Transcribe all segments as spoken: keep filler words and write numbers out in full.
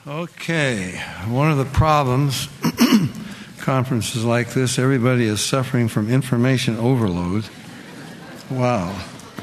Okay, one of the problems, conferences like this, everybody is suffering from information overload. Wow.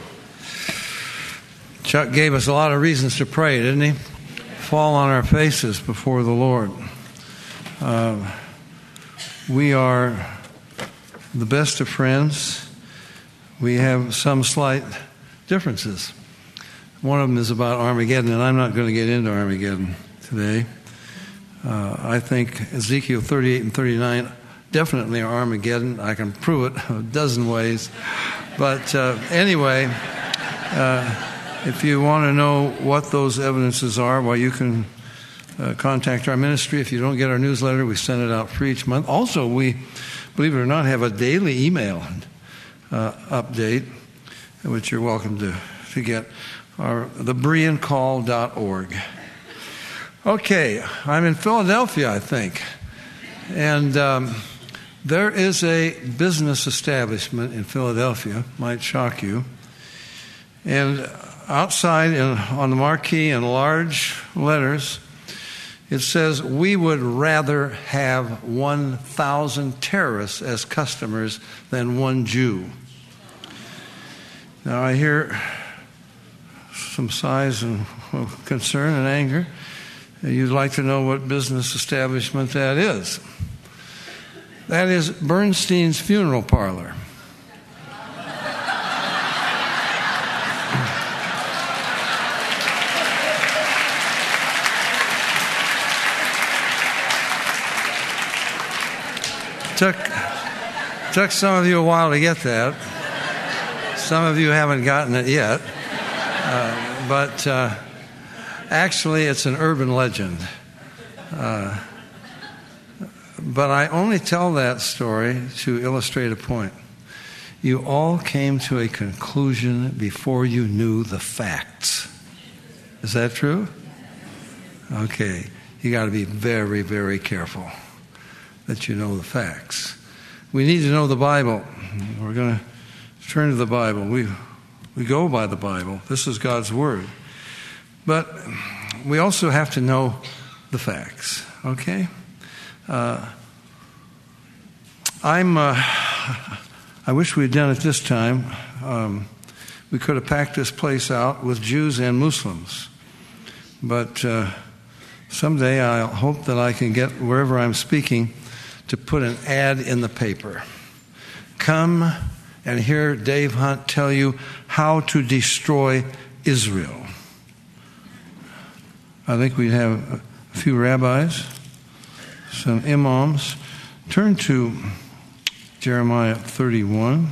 Chuck gave us a lot of reasons to pray, didn't he? Fall on our faces before the Lord. Uh, we are the best of friends. We have some slight differences. One of them is about Armageddon, and I'm not going to get into Armageddon today. Uh, I think Ezekiel thirty-eight and thirty-nine definitely are Armageddon. I can prove it a dozen ways. But uh, anyway, uh, if you want to know what those evidences are, well, you can uh, contact our ministry. If you don't get our newsletter, we send it out free each month. Also, we, believe it or not, have a daily email uh, update, which you're welcome to, to get, our, the Berean Call dot org. Okay, I'm in Philadelphia, I think, and um, there is a business establishment in Philadelphia, might shock you, and outside in, on the marquee in large letters, it says, "We would rather have one thousand terrorists as customers than one Jew." Now I hear some sighs and well, concern and anger. You'd like to know what business establishment that is. That is Bernstein's Funeral Parlor. took, took some of you a while to get that. Some of you haven't gotten it yet. Uh, but... Uh, Actually, it's an urban legend. Uh, but I only tell that story to illustrate a point. You all came to a conclusion before you knew the facts. Is that true? Okay. You got to be very, very careful that you know the facts. We need to know the Bible. We're going to turn to the Bible. We, we go by the Bible. This is God's Word. But we also have to know the facts, okay? Uh, I'm. Uh, I wish we had done it this time. Um, we could have packed this place out with Jews and Muslims. But uh, someday I hope that I can get wherever I'm speaking to put an ad in the paper. Come and hear Dave Hunt tell you how to destroy Israel. I think we have a few rabbis, some imams. Turn to Jeremiah thirty-one.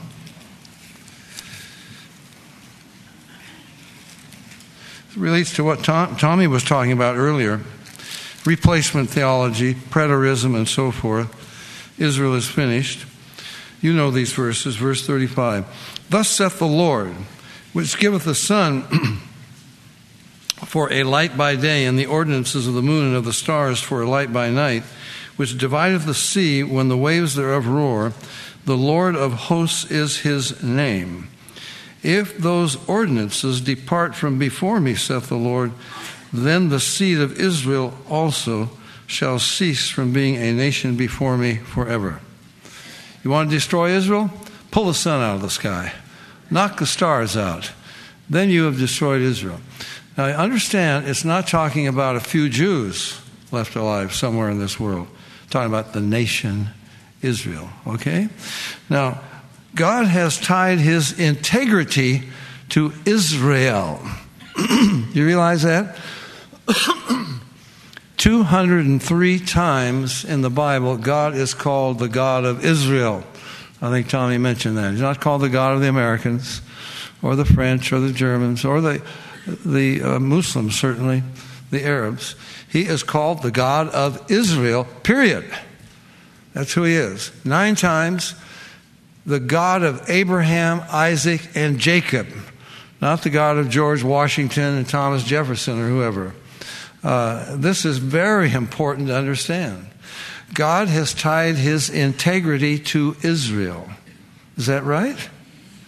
It relates to what Tom, Tommy was talking about earlier. Replacement theology, preterism, and so forth. Israel is finished. You know these verses. Verse thirty-five. Thus saith the Lord, which giveth the sun for a light by day, and the ordinances of the moon and of the stars for a light by night, which divideth the sea when the waves thereof roar. The Lord of hosts is his name. If those ordinances depart from before me, saith the Lord, then the seed of Israel also shall cease from being a nation before me forever. You want to destroy Israel? Pull the sun out of the sky. Knock the stars out. Then you have destroyed Israel. Now, I understand it's not talking about a few Jews left alive somewhere in this world. It's talking about the nation Israel, okay? Now, God has tied his integrity to Israel. You realize that? two hundred three times in the Bible, God is called the God of Israel. I think Tommy mentioned that. He's not called the God of the Americans or the French or the Germans or the... the uh, Muslims, certainly, the Arabs. He is called the God of Israel, period. That's who he is. Nine times, the God of Abraham, Isaac, and Jacob. Not the God of George Washington and Thomas Jefferson or whoever. Uh, this is very important to understand. God has tied his integrity to Israel. Is that right?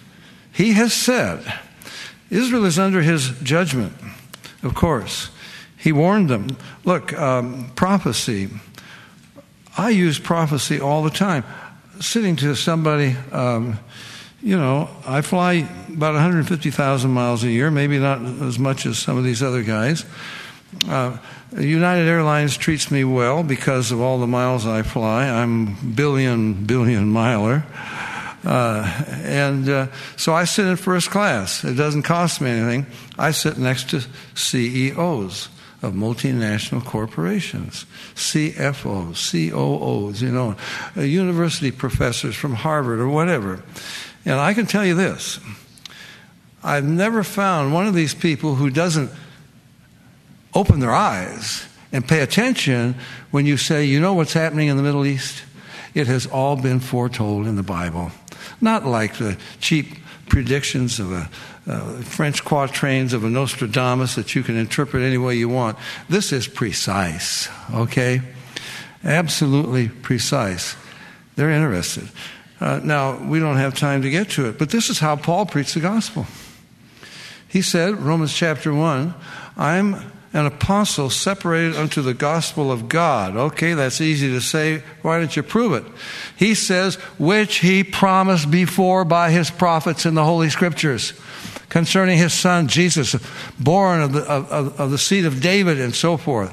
He has said... Israel is under his judgment, of course. He warned them. Look, um, prophecy. I use prophecy all the time. Sitting to somebody, um, you know, I fly about one hundred fifty thousand miles a year, maybe not as much as some of these other guys. Uh, United Airlines treats me well because of all the miles I fly. I'm billion, billion miler. Uh, and uh, so I sit in first class. It doesn't cost me anything. I sit next to C E Os of multinational corporations, C F Os, C O Os, you know, uh, university professors from Harvard or whatever. And I can tell you this. I've never found one of these people who doesn't open their eyes and pay attention when you say, you know what's happening in the Middle East? It has all been foretold in the Bible. Not like the cheap predictions of a uh, French quatrains of a Nostradamus that you can interpret any way you want. This is precise, okay? Absolutely precise. They're interested. Uh, now, we don't have time to get to it, but this is how Paul preached the gospel. He said, Romans chapter one, I'm an apostle separated unto the gospel of God. Okay, that's easy to say. Why don't you prove it? He says, which he promised before by his prophets in the Holy Scriptures, concerning his son Jesus, born of the, of, of the seed of David and so forth.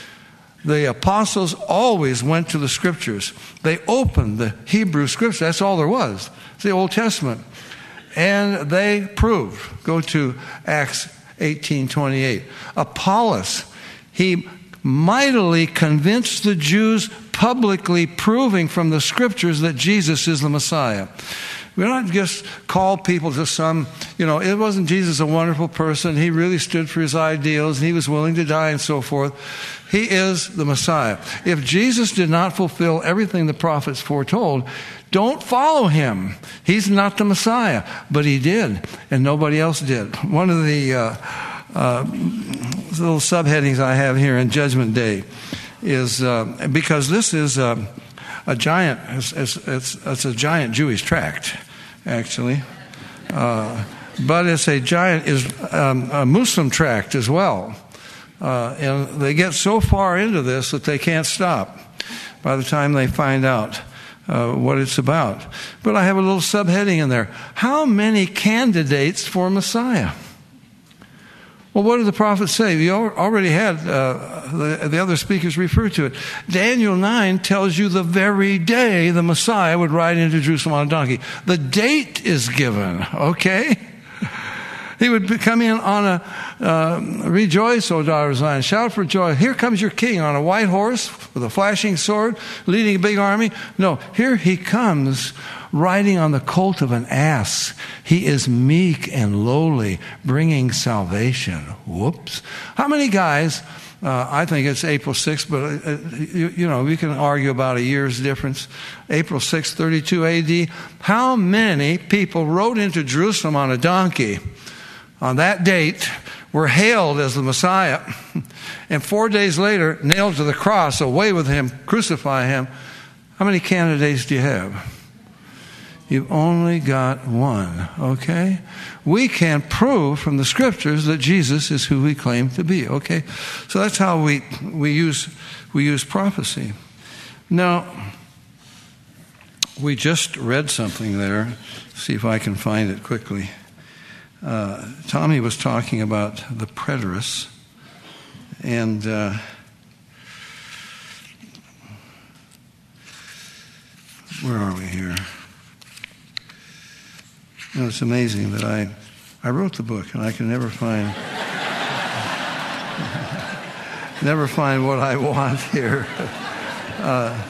The apostles always went to the Scriptures. They opened the Hebrew Scriptures. That's all there was. It's the Old Testament. And they proved. Go to Acts eighteen twenty-eight. Apollos, he mightily convinced the Jews, publicly proving from the Scriptures that Jesus is the Messiah. We don't just call people to some, you know, it wasn't Jesus a wonderful person. He really stood for his ideals. And he was willing to die and so forth. He is the Messiah. If Jesus did not fulfill everything the prophets foretold, don't follow him. He's not the Messiah. But he did, and nobody else did. One of the uh, uh, little subheadings I have here in Judgment Day is, uh, because this is uh, a giant, it's, it's, it's, it's a giant Jewish tract, actually. Uh, but it's a giant, is um, a Muslim tract as well. Uh, and they get so far into this that they can't stop by the time they find out uh, what it's about. But I have a little subheading in there. How many candidates for Messiah? Well, what did the prophets say? We already had uh, the, the other speakers refer to it. Daniel nine tells you the very day the Messiah would ride into Jerusalem on a donkey. The date is given, okay? He would come in on a, uh, rejoice, O daughter of Zion, shout for joy. Here comes your king on a white horse with a flashing sword, leading a big army. No, here he comes riding on the colt of an ass. He is meek and lowly, bringing salvation. Whoops. How many guys, uh, I think it's April sixth, but uh, you, you know, we can argue about a year's difference. April sixth, thirty-two A D. How many people rode into Jerusalem on a donkey on that date, were hailed as the Messiah, and four days later, nailed to the cross, away with him, crucify him? How many candidates do you have? You've only got one, okay? We can prove from the Scriptures that Jesus is who we claim to be, okay? So that's how we we use we use prophecy. Now, we just read something there. See if I can find it quickly. Uh, Tommy was talking about the preterists, and uh, where are we here? You know, it's amazing that I I wrote the book and I can never find never find what I want here. Uh,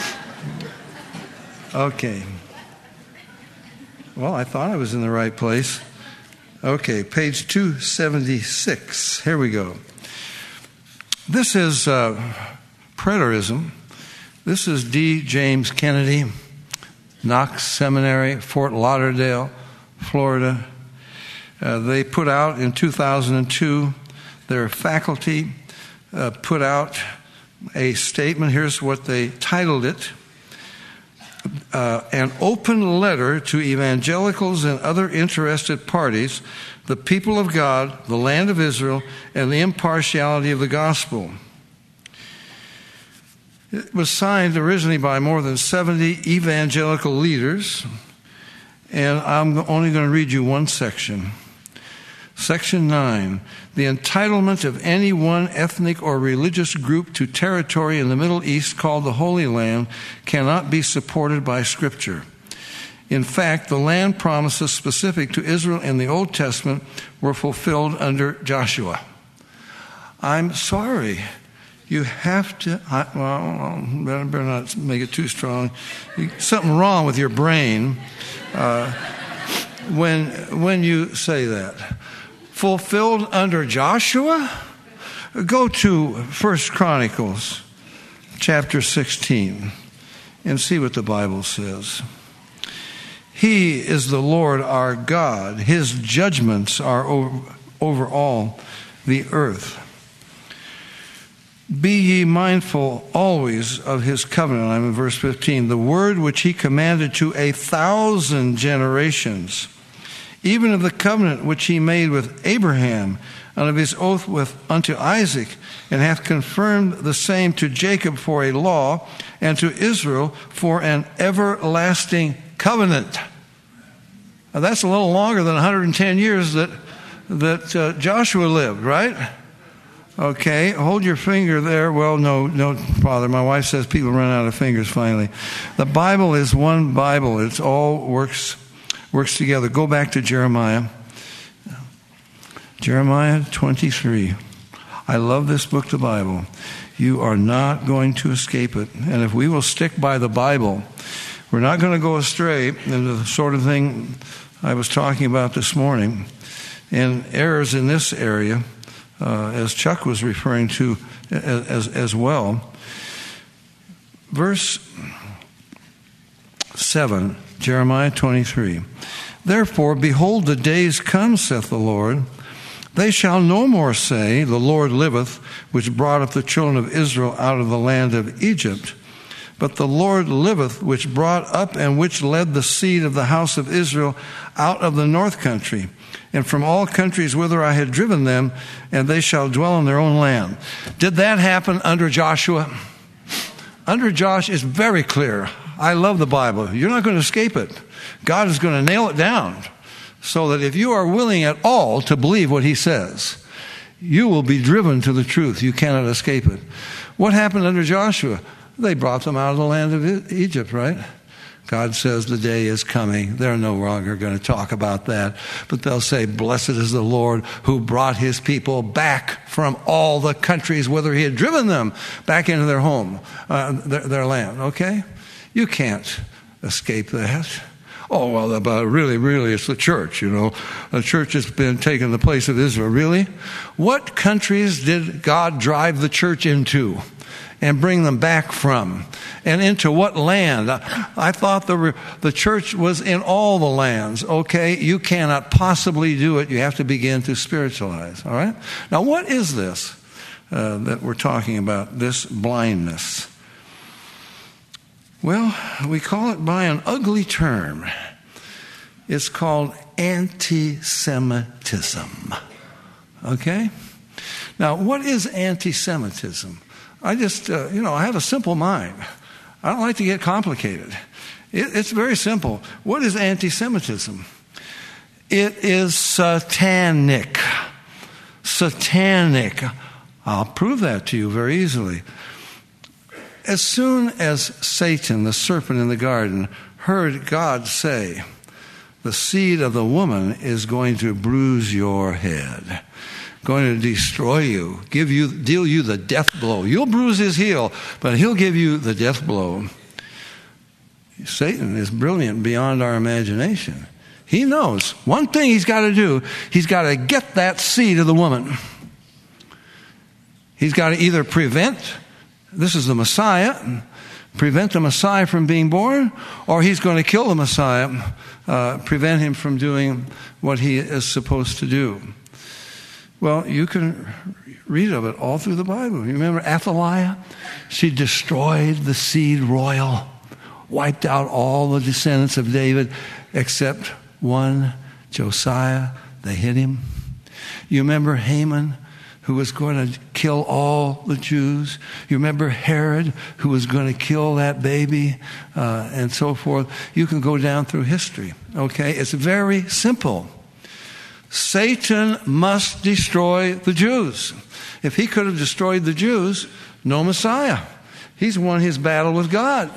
okay. Well, I thought I was in the right place. Okay, page two seventy-six. Here we go. This is uh, preterism. This is D. James Kennedy, Knox Seminary, Fort Lauderdale, Florida. Uh, they put out in two thousand two, their faculty uh, put out a statement. Here's what they titled it. uh, an open letter to evangelicals and other interested parties, the people of God, the land of Israel, and the impartiality of the gospel. It was signed originally by more than seventy evangelical leaders, and I'm only going to read you one section. Section nine, the entitlement of any one ethnic or religious group to territory in the Middle East called the Holy Land cannot be supported by Scripture. In fact, the land promises specific to Israel in the Old Testament were fulfilled under Joshua. I'm sorry. You have to, I, well, better, better not make it too strong. Something wrong with your brain uh, when when you say that. Fulfilled under Joshua? Go to First Chronicles chapter sixteen and see what the Bible says. He is the Lord our God. His judgments are over, over all the earth. Be ye mindful always of his covenant. I'm in verse fifteen. The word which he commanded to a thousand generations, even of the covenant which he made with Abraham, and of his oath with unto Isaac, and hath confirmed the same to Jacob for a law, and to Israel for an everlasting covenant. Now that's a little longer than one hundred ten years that that uh, Joshua lived, right? Okay, hold your finger there. Well, no, no, Father. My wife says people run out of fingers finally. The Bible is one Bible. It's all works works together. Go back to Jeremiah. Jeremiah twenty-three. I love this book, the Bible. You are not going to escape it. And if we will stick by the Bible, we're not going to go astray into the sort of thing I was talking about this morning. And errors in this area, uh, as Chuck was referring to as, as well. Verse seven, Jeremiah twenty-three. Therefore, behold, the days come, saith the Lord. They shall no more say, the Lord liveth, which brought up the children of Israel out of the land of Egypt. But the Lord liveth, which brought up and which led the seed of the house of Israel out of the north country, and from all countries whither I had driven them, and they shall dwell in their own land. Did that happen under Joshua? Under Josh, it's very clear. I love the Bible. You're not going to escape it. God is going to nail it down so that if you are willing at all to believe what he says, you will be driven to the truth. You cannot escape it. What happened under Joshua? They brought them out of the land of Egypt, right? God says the day is coming. They're no longer going to talk about that. But they'll say, blessed is the Lord who brought his people back from all the countries whither he had driven them back into their home, uh, their, their land. Okay? You can't escape that. Oh, well, but really, really, it's the church, you know. The church has been taking the place of Israel. Really? What countries did God drive the church into and bring them back from? And into what land? I thought the the church was in all the lands. Okay, you cannot possibly do it. You have to begin to spiritualize. All right? Now, what is this uh, that we're talking about, this blindness? Well, we call it by an ugly term. It's called anti-Semitism. Okay? Now, what is anti-Semitism? I just, uh, you know, I have a simple mind. I don't like to get complicated. It, it's very simple. What is anti-Semitism? It is satanic. Satanic. I'll prove that to you very easily. As soon as Satan, the serpent in the garden, heard God say, the seed of the woman is going to bruise your head, going to destroy you, give you, deal you the death blow. You'll bruise his heel, but he'll give you the death blow. Satan is brilliant beyond our imagination. He knows one thing he's got to do. He's got to get that seed of the woman. He's got to either prevent, this is the Messiah, prevent the Messiah from being born, or he's going to kill the Messiah, uh, prevent him from doing what he is supposed to do. Well, you can read of it all through the Bible. You remember Athaliah? She destroyed the seed royal. wiped out all the descendants of David except one, Josiah. They hit him. You remember Haman, who was going to kill all the Jews? You remember Herod, who was going to kill that baby, uh, and so forth? You can go down through history, okay? It's very simple. Satan must destroy the Jews. If he could have destroyed the Jews, no Messiah. He's won his battle with God.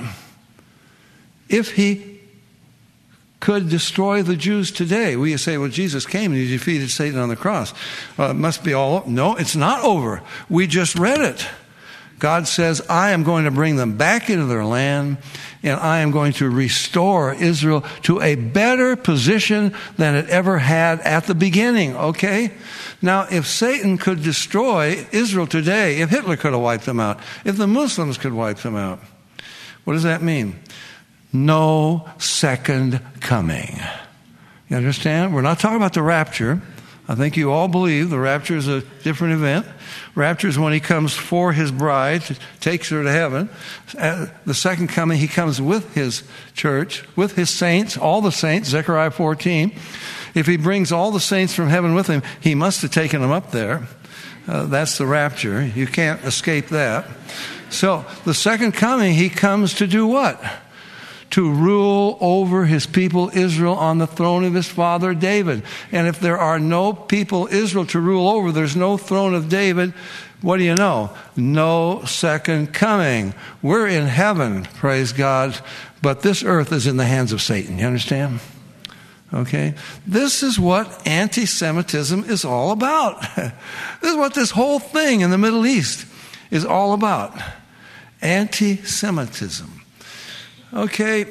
If he could destroy the Jews today, we say, well, Jesus came and he defeated Satan on the cross. Uh, it must be all over. No, it's not over. We just read it. God says, I am going to bring them back into their land, and I am going to restore Israel to a better position than it ever had at the beginning, okay? Now, if Satan could destroy Israel today, if Hitler could have wiped them out, if the Muslims could wipe them out, what does that mean? No second coming. You understand? We're not talking about the rapture. I think you all believe the rapture is a different event. Rapture is when he comes for his bride, takes her to heaven. At the second coming, he comes with his church, with his saints, all the saints, Zechariah fourteen. If he brings all the saints from heaven with him, he must have taken them up there. Uh, that's the rapture. You can't escape that. So the second coming, he comes to do what? To rule over his people Israel on the throne of his father David. And if there are no people Israel to rule over, there's no throne of David, what do you know? No second coming. We're in heaven, praise God, but this earth is in the hands of Satan. You understand? Okay? This is what anti-Semitism is all about. This is what this whole thing in the Middle East is all about. Anti-Semitism. Okay,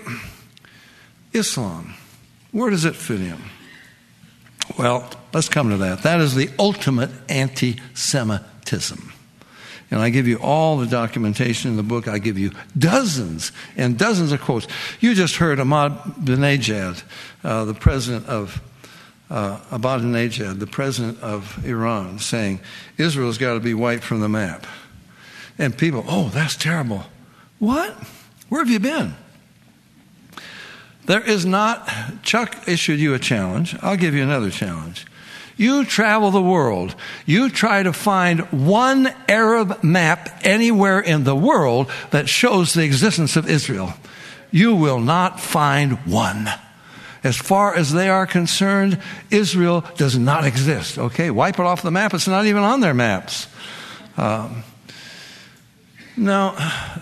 Islam, where does it fit in? Well, let's come to that. That is the ultimate anti-Semitism. And I give you all the documentation in the book. I give you dozens and dozens of quotes. You just heard Ahmadinejad, uh, the president of uh, Ahmadinejad, the president of Iran, saying Israel's got to be wiped from the map. And people, oh, that's terrible. What? Where have you been? There is not, Chuck issued you a challenge. I'll give you another challenge. You travel the world. You try to find one Arab map anywhere in the world that shows the existence of Israel. You will not find one. As far as they are concerned, Israel does not exist. Okay, wipe it off the map. It's not even on their maps. Um, now,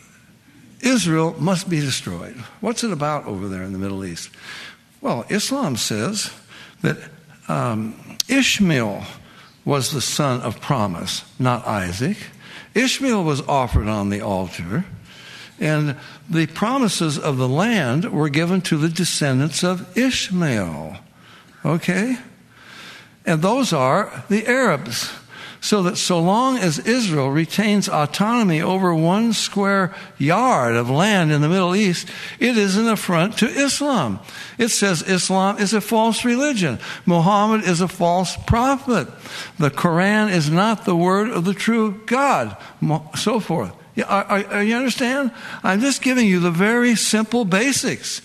Israel must be destroyed. What's it about over there in the Middle East? Well, Islam says that um, Ishmael was the son of promise, not Isaac. Ishmael was offered on the altar, and the promises of the land were given to the descendants of Ishmael. Okay? And those are the Arabs. So that so long as Israel retains autonomy over one square yard of land in the Middle East, it is an affront to Islam. It says Islam is a false religion. Muhammad is a false prophet. The Quran is not the word of the true God. So forth. Yeah, are, are, are you understand? I'm just giving you the very simple basics.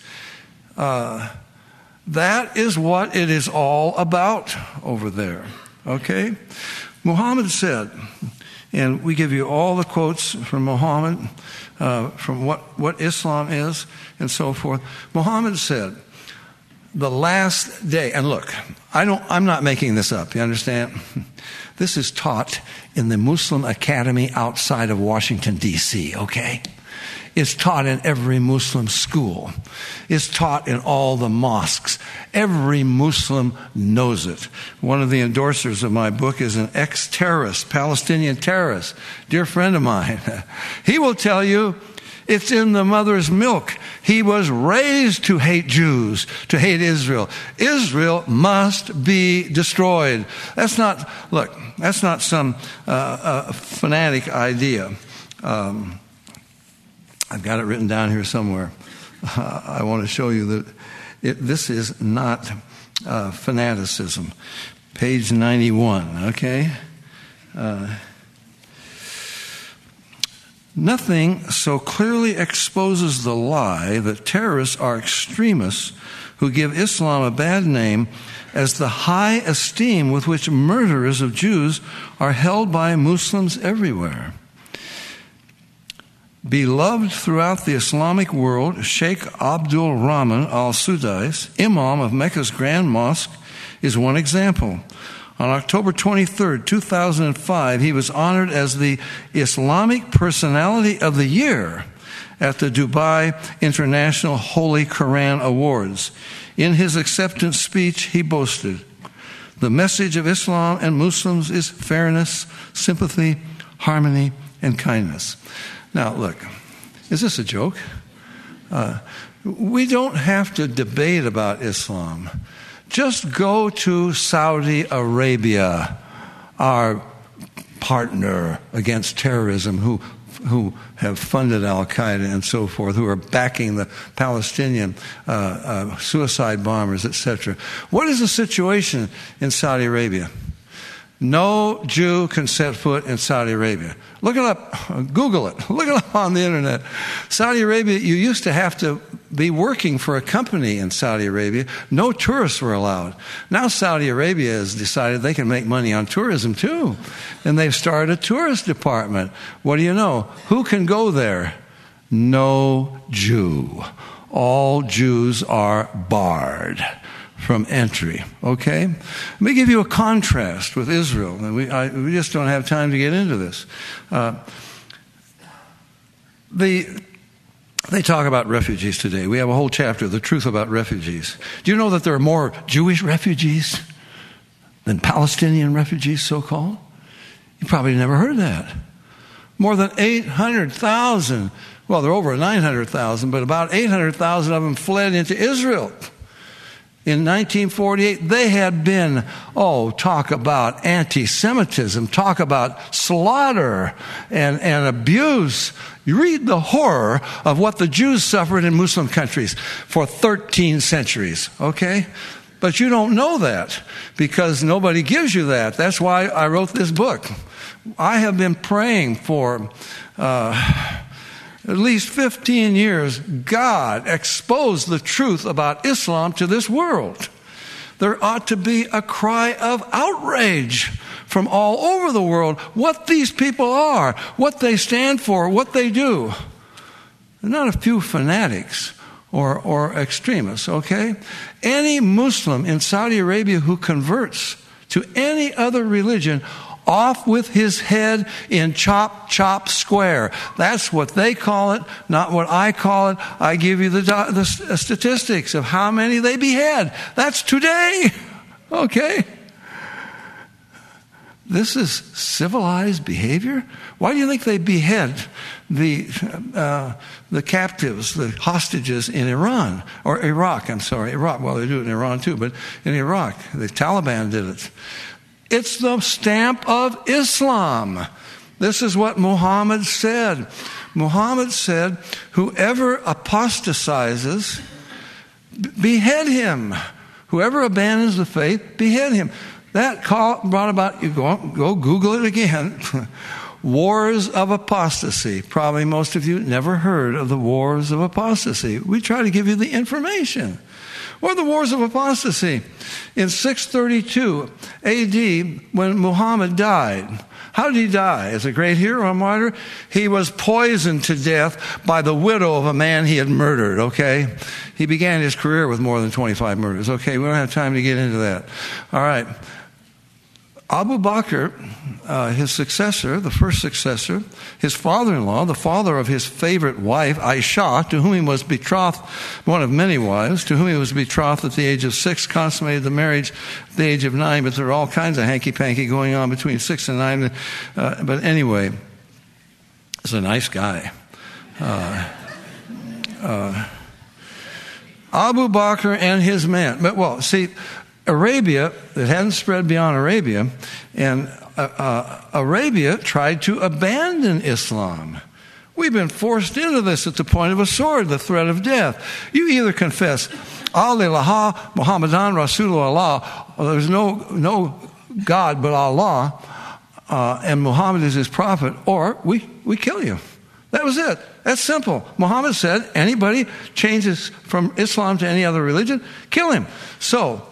Uh, that is what it is all about over there. Okay? Muhammad said, and we give you all the quotes from Muhammad, uh, from what, what Islam is, and so forth. Muhammad said, the last day, and look, I don't, I'm not making this up, you understand? This is taught in the Muslim Academy outside of Washington, D C, okay? It's taught in every Muslim school. It's taught in all the mosques. Every Muslim knows it. One of the endorsers of my book is an ex-terrorist, Palestinian terrorist, dear friend of mine. He will tell you it's in the mother's milk. He was raised to hate Jews, to hate Israel. Israel must be destroyed. That's not, look, that's not some uh, uh, fanatic idea. Um, I've got it written down here somewhere. Uh, I want to show you that it, this is not uh, fanaticism. Page ninety-one, okay? Uh, Nothing so clearly exposes the lie that terrorists are extremists who give Islam a bad name as the high esteem with which murderers of Jews are held by Muslims everywhere. Beloved throughout the Islamic world, Sheikh Abdul Rahman al-Sudais, Imam of Mecca's Grand Mosque, is one example. On October twenty-third, two thousand five, he was honored as the Islamic Personality of the Year at the Dubai International Holy Quran Awards. In his acceptance speech, he boasted, "The message of Islam and Muslims is fairness, sympathy, harmony, and kindness." Now, look, is this a joke? Uh, we don't have to debate about Islam. Just go to Saudi Arabia, our partner against terrorism, who who have funded Al-Qaeda and so forth, who are backing the Palestinian uh, uh, suicide bombers, et cetera. What is the situation in Saudi Arabia? No Jew can set foot in Saudi Arabia. Look it up. Google it. Look it up on the internet. Saudi Arabia, you used to have to be working for a company in Saudi Arabia. No tourists were allowed. Now Saudi Arabia has decided they can make money on tourism too. And they've started a tourist department. What do you know? Who can go there? No Jew. All Jews are barred from entry, okay? Let me give you a contrast with Israel. We, I, we just don't have time to get into this. Uh, the, they talk about refugees today. We have a whole chapter, The Truth About Refugees. Do you know that there are more Jewish refugees than Palestinian refugees, so-called? You probably never heard that. More than eight hundred thousand. Well, they're over nine hundred thousand, but about eight hundred thousand of them fled into Israel. In nineteen forty-eight, they had been, oh, talk about anti-Semitism, talk about slaughter and, and abuse. You read the horror of what the Jews suffered in Muslim countries for thirteen centuries, okay? But you don't know that because nobody gives you that. That's why I wrote this book. I have been praying for Uh, at least fifteen years, God exposed the truth about Islam to this world. There ought to be a cry of outrage from all over the world what these people are, what they stand for, what they do. They're not a few fanatics or, or extremists, okay? Any Muslim in Saudi Arabia who converts to any other religion, off with his head in chop, chop square. That's what they call it, not what I call it. I give you the, the statistics of how many they behead. That's today. Okay. This is civilized behavior? Why do you think they behead the uh, the captives, the hostages in Iran, or Iraq, I'm sorry, Iraq. Well, they do it in Iran too, but in Iraq, the Taliban did it. It's the stamp of Islam. This is what Muhammad said. Muhammad said, whoever apostatizes, behead him. Whoever abandons the faith, behead him. That call brought about, you go, go Google it again, wars of apostasy. Probably most of you never heard of the wars of apostasy. We try to give you the information. What are the wars of apostasy? In six thirty-two A D, when Muhammad died, how did he die? As a great hero and martyr? He was poisoned to death by the widow of a man he had murdered, okay? He began his career with more than twenty-five murders. Okay, we don't have time to get into that. All right. Abu Bakr, uh, his successor, the first successor, his father-in-law, the father of his favorite wife, Aisha, to whom he was betrothed, one of many wives, to whom he was betrothed at the age of six, consummated the marriage at the age of nine, but there are all kinds of hanky-panky going on between six and nine. Uh, but anyway, he's a nice guy. Uh, uh, Abu Bakr and his men. But, well, see, Arabia, it hadn't spread beyond Arabia, and uh, uh, Arabia tried to abandon Islam. We've been forced into this at the point of a sword, the threat of death. You either confess, Allah, Muhammadan Rasulullah, there's no, no God but Allah, uh, and Muhammad is his prophet, or we, we kill you. That was it. That's simple. Muhammad said, anybody changes from Islam to any other religion, kill him. So,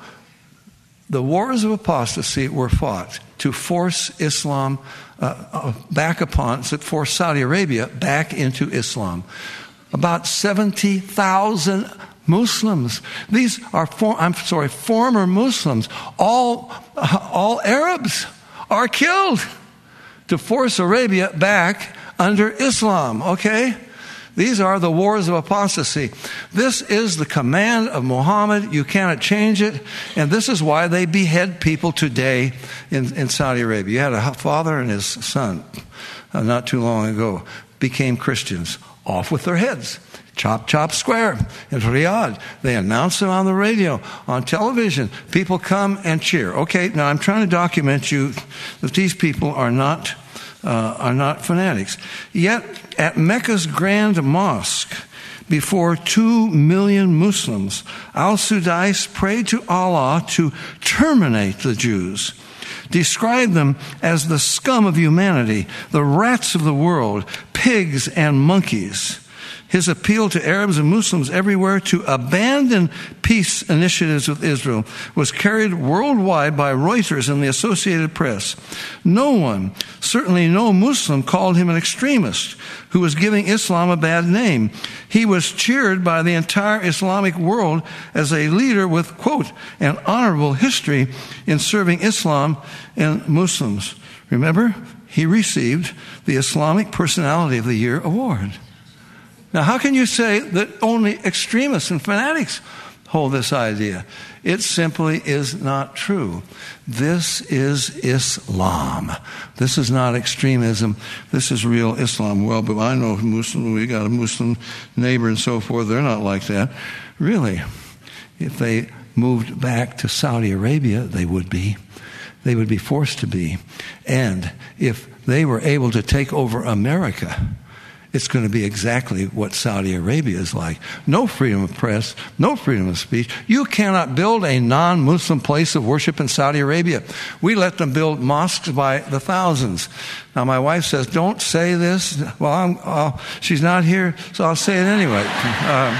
the wars of apostasy were fought to force Islam uh, uh, back upon, to force Saudi Arabia back into Islam. About seventy thousand Muslims. These are, for, I'm sorry, former Muslims. All, uh, all Arabs are killed to force Arabia back under Islam, okay? These are the wars of apostasy. This is the command of Muhammad. You cannot change it. And this is why they behead people today in, in Saudi Arabia. You had a father and his son uh, not too long ago became Christians. Off with their heads. Chop, chop, square. In Riyadh, they announce it on the radio, on television. People come and cheer. Okay, now I'm trying to document you that these people are not Uh, are not fanatics. Yet, at Mecca's Grand Mosque, before two million Muslims, al-Sudais prayed to Allah to terminate the Jews, described them as the scum of humanity, the rats of the world, pigs and monkeys. His appeal to Arabs and Muslims everywhere to abandon peace initiatives with Israel was carried worldwide by Reuters and the Associated Press. No one, certainly no Muslim, called him an extremist who was giving Islam a bad name. He was cheered by the entire Islamic world as a leader with, quote, an honorable history in serving Islam and Muslims. Remember, he received the Islamic Personality of the Year award. Now, how can you say that only extremists and fanatics hold this idea? It simply is not true. This is Islam. This is not extremism. This is real Islam. Well, but I know Muslim, we got a Muslim neighbor and so forth. They're not like that. Really, if they moved back to Saudi Arabia, they would be. They would be forced to be. And if they were able to take over America, it's going to be exactly what Saudi Arabia is like. No freedom of press, no freedom of speech. You cannot build a non-Muslim place of worship in Saudi Arabia. We let them build mosques by the thousands. Now, my wife says, don't say this. Well, I'm, uh, she's not here, so I'll say it anyway. Um,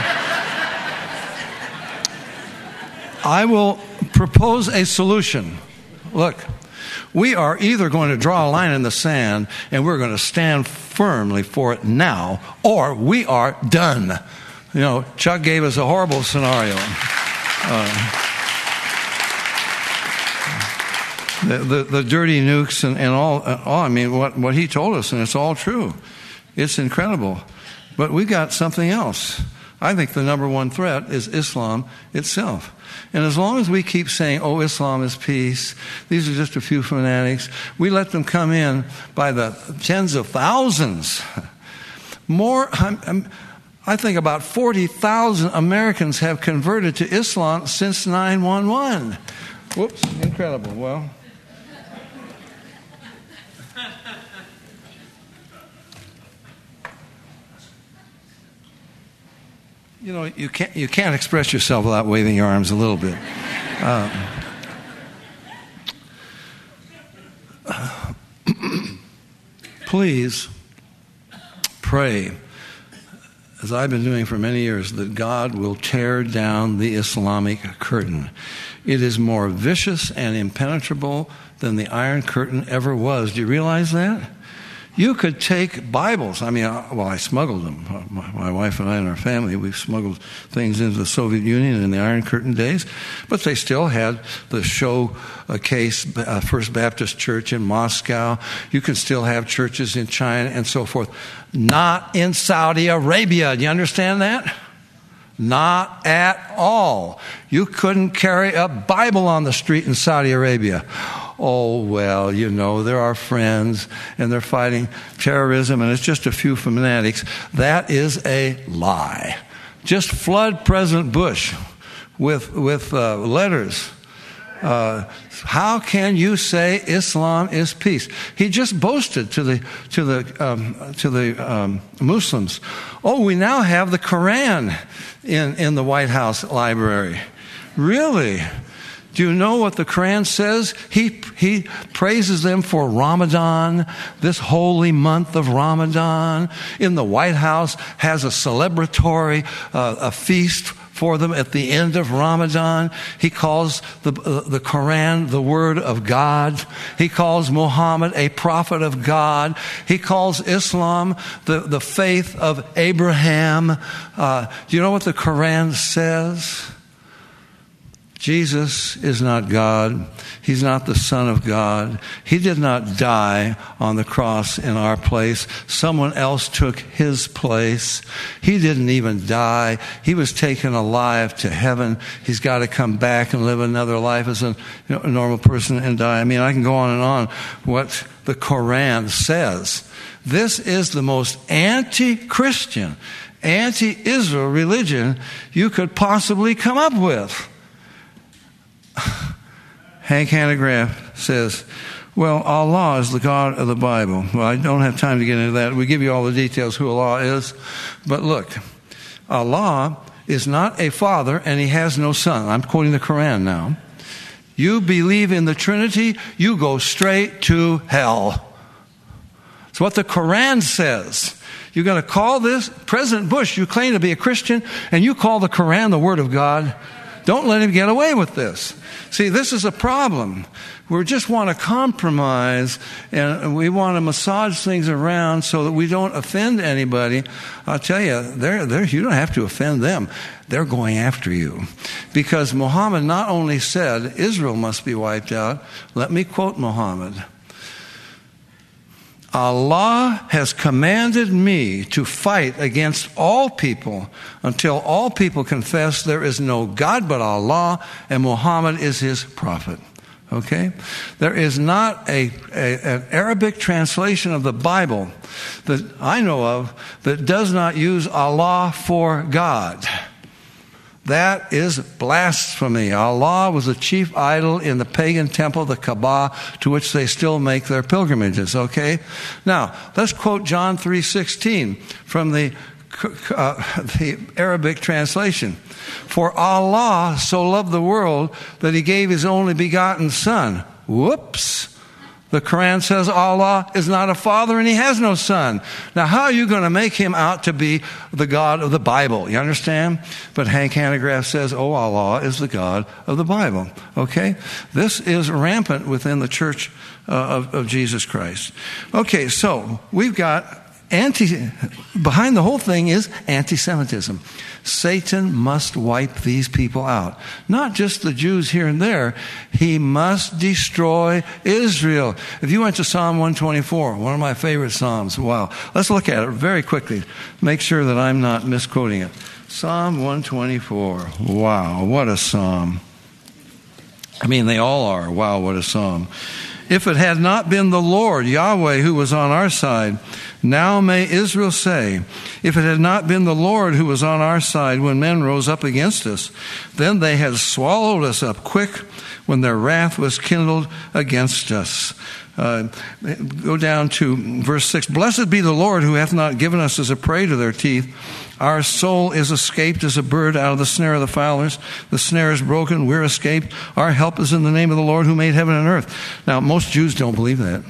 I will propose a solution. Look. We are either going to draw a line in the sand and we're going to stand firmly for it now, or we are done. You know, Chuck gave us a horrible scenario. Uh, the, the, the dirty nukes and, and all, all, I mean, what, what he told us, and it's all true. It's incredible. But we got something else. I think the number one threat is Islam itself. And as long as we keep saying, oh, Islam is peace, these are just a few fanatics, we let them come in by the tens of thousands. More, I'm, I'm, I think about forty thousand Americans have converted to Islam since nine one one. Whoops, incredible. Well, you know, you can't you can't express yourself without waving your arms a little bit. Um, please pray, as I've been doing for many years, that God will tear down the Islamic curtain. It is more vicious and impenetrable than the Iron Curtain ever was. Do you realize that? You could take Bibles. I mean, well, I smuggled them. My, my wife and I and our family, we smuggled things into the Soviet Union in the Iron Curtain days. But they still had the showcase uh, First Baptist Church in Moscow. You can still have churches in China and so forth. Not in Saudi Arabia. Do you understand that? Not at all. You couldn't carry a Bible on the street in Saudi Arabia. Oh, well, you know, they're our friends, and they're fighting terrorism, and it's just a few fanatics. That is a lie. Just flood President Bush with with uh, letters. Uh, how can you say Islam is peace? He just boasted to the to the um, to the um, Muslims. Oh, we now have the Quran in in the White House library. Really? Do you know what the Quran says? He, he praises them for Ramadan, this holy month of Ramadan. In the White House has a celebratory uh, a feast for them at the end of Ramadan. He calls the, uh, the Quran the Word of God. He calls Muhammad a prophet of God. He calls Islam the, the faith of Abraham. Uh, do you know what the Quran says? Jesus is not God. He's not the Son of God. He did not die on the cross in our place. Someone else took his place. He didn't even die. He was taken alive to heaven. He's got to come back and live another life as a, you know, a normal person and die. I mean, I can go on and on what the Quran says. This is the most anti-Christian, anti-Israel religion you could possibly come up with. Hank Hanegraaff says, well, Allah is the God of the Bible. Well, I don't have time to get into that. We give you all the details who Allah is. But look, Allah is not a father and he has no son. I'm quoting the Quran now. You believe in the Trinity, you go straight to hell. It's what the Quran says. You're going to call this, President Bush, you claim to be a Christian, and you call the Quran the Word of God? Don't let him get away with this. See, this is a problem. We just want to compromise and we want to massage things around so that we don't offend anybody. I'll tell you, they're, they're, you don't have to offend them. They're going after you. Because Muhammad not only said Israel must be wiped out, let me quote Muhammad. Allah has commanded me to fight against all people until all people confess there is no God but Allah and Muhammad is his prophet. Okay? There is not a, a, an Arabic translation of the Bible that I know of that does not use Allah for God. That is blasphemy. Allah was the chief idol in the pagan temple, the Kaaba, to which they still make their pilgrimages, okay? Now, let's quote John three sixteen from the, uh, the Arabic translation. For Allah so loved the world that he gave his only begotten son. Whoops. The Quran says Allah is not a father and he has no son. Now, how are you going to make him out to be the God of the Bible? You understand? But Hank Hanegraaff says, oh, Allah is the God of the Bible. Okay? This is rampant within the church uh, of, of Jesus Christ. Okay, so we've got anti, behind the whole thing is anti-Semitism. Satan must wipe these people out. Not just the Jews here and there. He must destroy Israel. If you went to Psalm one twenty-four, one of my favorite Psalms, wow. Let's look at it very quickly. Make sure that I'm not misquoting it. Psalm one twenty-four. Wow, what a Psalm. I mean, they all are. Wow, what a Psalm. If it had not been the Lord, Yahweh, who was on our side, now may Israel say, if it had not been the Lord who was on our side when men rose up against us, then they had swallowed us up quick when their wrath was kindled against us. Uh, go down to verse six. Blessed be the Lord who hath not given us as a prey to their teeth. Our soul is escaped as a bird out of the snare of the fowlers. The snare is broken. We're escaped. Our help is in the name of the Lord who made heaven and earth. Now, most Jews don't believe that.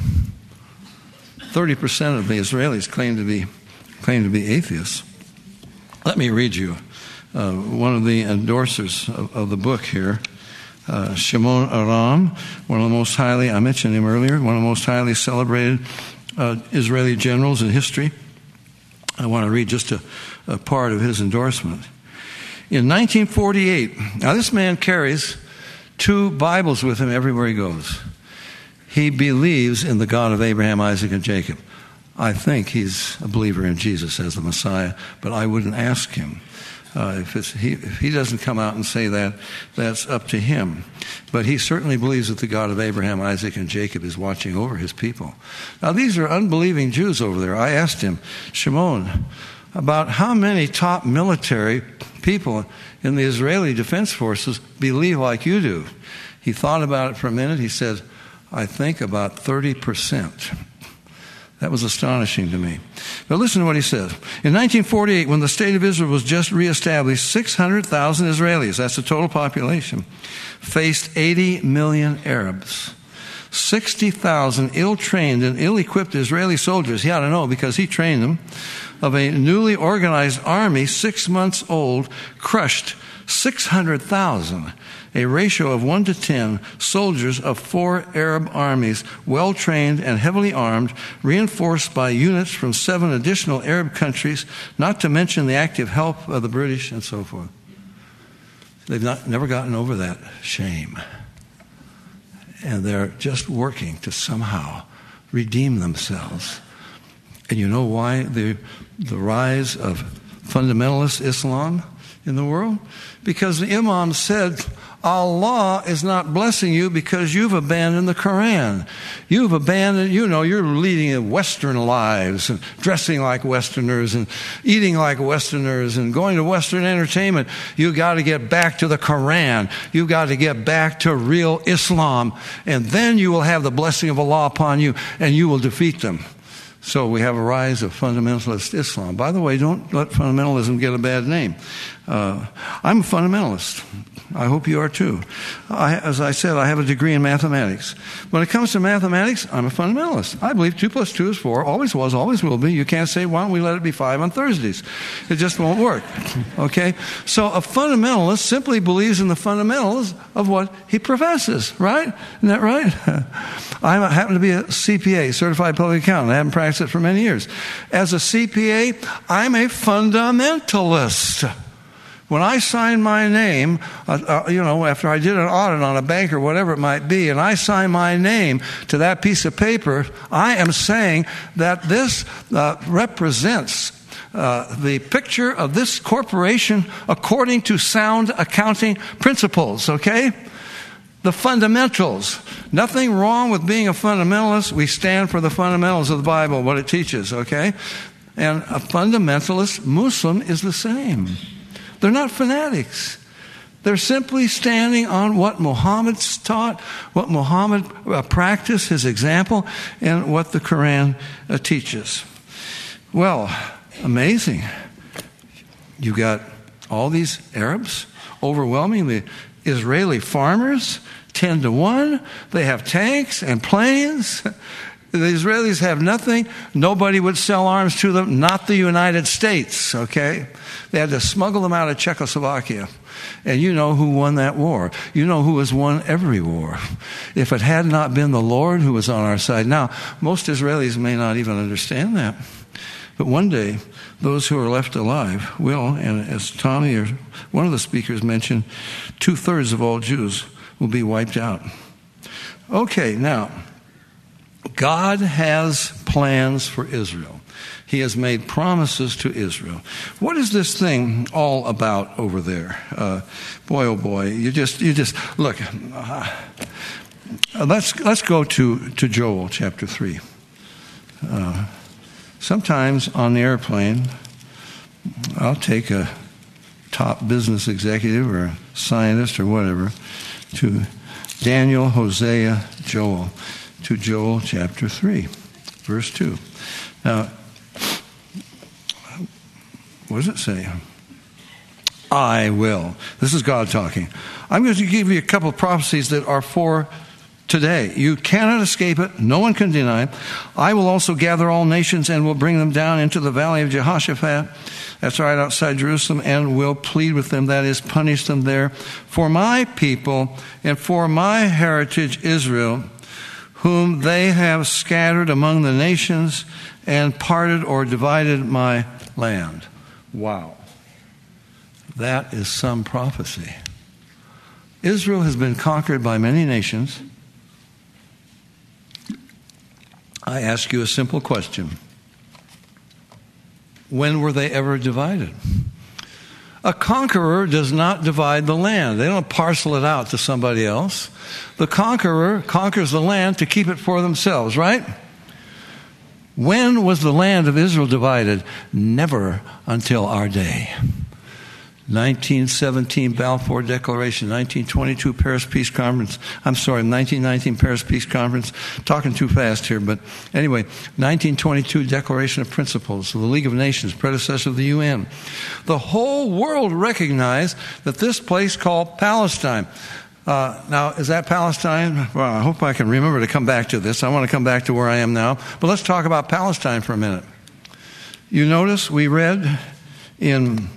thirty percent of the Israelis claim to be claim to be atheists. Let me read you uh, one of the endorsers of, of the book here. Uh, Shimon Aram, one of the most highly, I mentioned him earlier, one of the most highly celebrated uh, Israeli generals in history. I want to read just a, a part of his endorsement. In nineteen forty-eight, now this man carries two Bibles with him everywhere he goes. He believes in the God of Abraham, Isaac, and Jacob. I think he's a believer in Jesus as the Messiah, but I wouldn't ask him. Uh, if, it's, he, if he doesn't come out and say that, that's up to him. But he certainly believes that the God of Abraham, Isaac, and Jacob is watching over his people. Now, these are unbelieving Jews over there. I asked him, Shimon, about how many top military people in the Israeli Defense Forces believe like you do. He thought about it for a minute. He said, I think about thirty percent. That was astonishing to me. But listen to what he says. In nineteen forty-eight, when the state of Israel was just reestablished, six hundred thousand Israelis, that's the total population, faced eighty million Arabs. sixty thousand ill-trained and ill-equipped Israeli soldiers, he ought to know because he trained them, of a newly organized army, six months old, crushed six hundred thousand, a ratio of one to ten soldiers of four Arab armies, well-trained and heavily armed, reinforced by units from seven additional Arab countries, not to mention the active help of the British and so forth. They've not, never gotten over that shame. And they're just working to somehow redeem themselves. And you know why the, the rise of fundamentalist Islam in the world? Because the Imam said, Allah is not blessing you because you've abandoned the Quran. You've abandoned, you know, you're leading Western lives and dressing like Westerners and eating like Westerners and going to Western entertainment. You've got to get back to the Quran. You've got to get back to real Islam. And then you will have the blessing of Allah upon you and you will defeat them. So we have a rise of fundamentalist Islam. By the way, don't let fundamentalism get a bad name. Uh, I'm a fundamentalist. I hope you are too. I, as I said, I have a degree in mathematics. When it comes to mathematics, I'm a fundamentalist. I believe two plus two is four, always was, always will be. You can't say, why don't we let it be five on Thursdays? It just won't work. Okay? So a fundamentalist simply believes in the fundamentals of what he professes, right? Isn't that right? I happen to be a C P A, certified public accountant. I haven't practiced it for many years. As a C P A, I'm a fundamentalist. When I sign my name, uh, uh, you know, after I did an audit on a bank or whatever it might be, and I sign my name to that piece of paper, I am saying that this uh, represents uh, the picture of this corporation according to sound accounting principles, okay? The fundamentals. Nothing wrong with being a fundamentalist. We stand for the fundamentals of the Bible, what it teaches, okay? And a fundamentalist Muslim is the same. They're not fanatics. They're simply standing on what Muhammad's taught, what Muhammad uh, practiced, his example, and what the Quran uh, teaches. Well, amazing. You got all these Arabs, overwhelmingly Israeli farmers, ten to one. They have tanks and planes. The Israelis have nothing. Nobody would sell arms to them, not the United States, okay? They had to smuggle them out of Czechoslovakia. And you know who won that war. You know who has won every war. If it had not been the Lord who was on our side. Now, most Israelis may not even understand that. But one day, those who are left alive will, and as Tommy or one of the speakers mentioned, two-thirds of all Jews will be wiped out. Okay, now, God has plans for Israel. He has made promises to Israel. What is this thing all about over there? Uh, boy, oh boy, you just, you just look. Uh, let's let's go to to Joel chapter three. Uh, sometimes on the airplane, I'll take a top business executive or a scientist or whatever to Daniel, Hosea, Joel. To Joel chapter three, verse two. Now, what does it say? I will. This is God talking. I'm going to give you a couple of prophecies that are for today. You cannot escape it. No one can deny it. I will also gather all nations and will bring them down into the valley of Jehoshaphat. That's right outside Jerusalem, and will plead with them, that is, punish them there. For my people and for my heritage Israel, whom they have scattered among the nations and parted or divided my land. Wow. That is some prophecy. Israel has been conquered by many nations. I ask you a simple question. When were they ever divided? A conqueror does not divide the land. They don't parcel it out to somebody else. The conqueror conquers the land to keep it for themselves, right? When was the land of Israel divided? Never until our day. nineteen seventeen Balfour Declaration, nineteen twenty-two Paris Peace Conference. I'm sorry, nineteen nineteen Paris Peace Conference. Talking too fast here, but anyway, nineteen twenty-two Declaration of Principles of the League of Nations, predecessor of the U N. The whole world recognized that this place called Palestine. Uh, now, is that Palestine? Well, I hope I can remember to come back to this. I want to come back to where I am now. But let's talk about Palestine for a minute. You notice we read in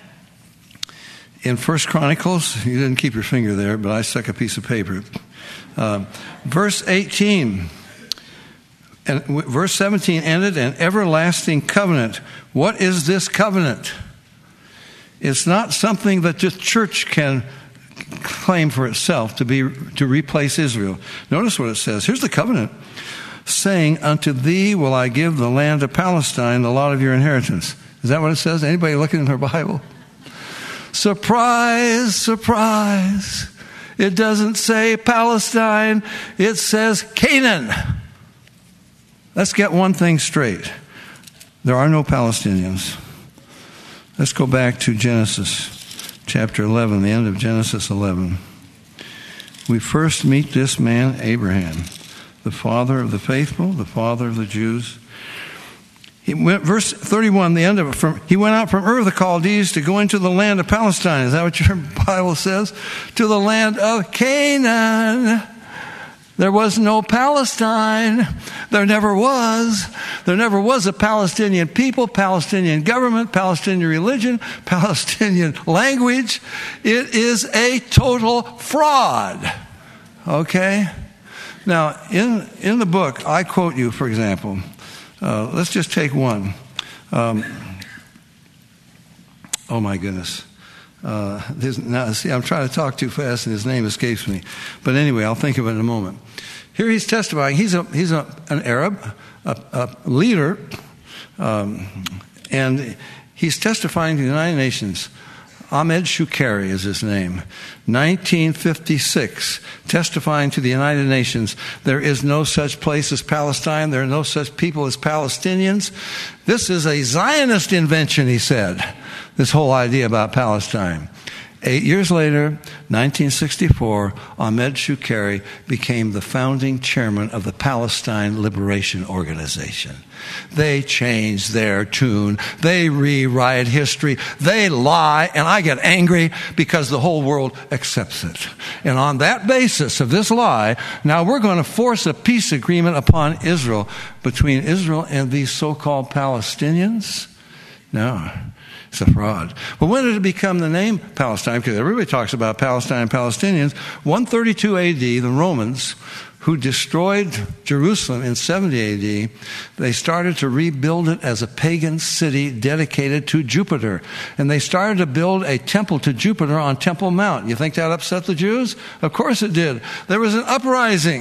in First Chronicles, you didn't keep your finger there, but I stuck a piece of paper. Uh, verse eighteen, and w- verse seventeen ended, an everlasting covenant. What is this covenant? It's not something that the church can claim for itself to be to replace Israel. Notice what it says. Here's the covenant. Saying, unto thee will I give the land of Palestine, the lot of your inheritance. Is that what it says? Anybody looking in their Bible? Surprise, surprise. It doesn't say Palestine. It says Canaan. Let's get one thing straight. There are no Palestinians. Let's go back to Genesis chapter eleven, the end of Genesis eleven. We first meet this man, Abraham, the father of the faithful, the father of the Jews. He went, verse thirty-one, the end of it, from, he went out from Ur of the Chaldees to go into the land of Palestine. Is that what your Bible says? To the land of Canaan. There was no Palestine. There never was. There never was a Palestinian people, Palestinian government, Palestinian religion, Palestinian language. It is a total fraud. Okay? Now, in, in the book, I quote you, for example. Uh, let's just take one. Um, oh, my goodness. Uh, now, see, I'm trying to talk too fast and his name escapes me. But anyway, I'll think of it in a moment. Here he's testifying. He's a he's a, an Arab, a, a leader, um, and he's testifying to the United Nations. Ahmed Shukari is his name. nineteen fifty-six, testifying to the United Nations. There is no such place as Palestine. There are no such people as Palestinians. This is a Zionist invention, he said, this whole idea about Palestine. Eight years later, nineteen sixty-four, Ahmed Shukari became the founding chairman of the Palestine Liberation Organization. They change their tune. They rewrite history. They lie, and I get angry because the whole world accepts it. And on that basis of this lie, now we're going to force a peace agreement upon Israel, between Israel and these so-called Palestinians? No. It's a fraud. But when did it become the name Palestine? Because everybody talks about Palestine and Palestinians. one thirty-two A D, the Romans, who destroyed Jerusalem in seventy A D, they started to rebuild it as a pagan city dedicated to Jupiter. And they started to build a temple to Jupiter on Temple Mount. You think that upset the Jews? Of course it did. There was an uprising.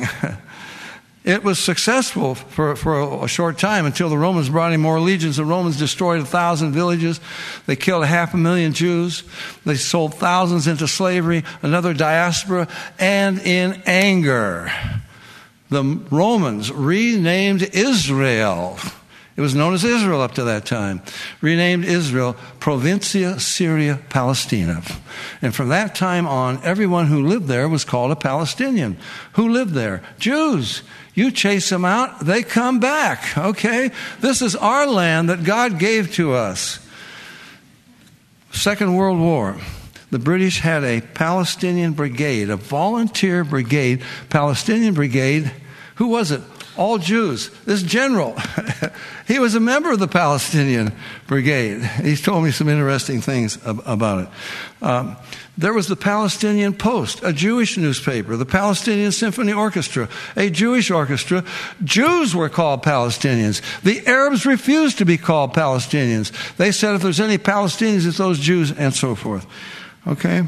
It was successful for, for a short time until the Romans brought in more legions. The Romans destroyed a thousand villages. They killed half a million Jews. They sold thousands into slavery, another diaspora. And in anger, the Romans renamed Israel. It was known as Israel up to that time. Renamed Israel Provincia Syria Palestina. And from that time on, everyone who lived there was called a Palestinian. Who lived there? Jews. You chase them out, they come back. Okay? This is our land that God gave to us. Second World War. The British had a Palestinian brigade, a volunteer brigade, Palestinian brigade. Who was it? All Jews. This general, he was a member of the Palestinian brigade. He's told me some interesting things ab- about it. Um, there was the Palestinian Post, a Jewish newspaper, the Palestinian Symphony Orchestra, a Jewish orchestra. Jews were called Palestinians. The Arabs refused to be called Palestinians. They said if there's any Palestinians, it's those Jews, and so forth. Okay?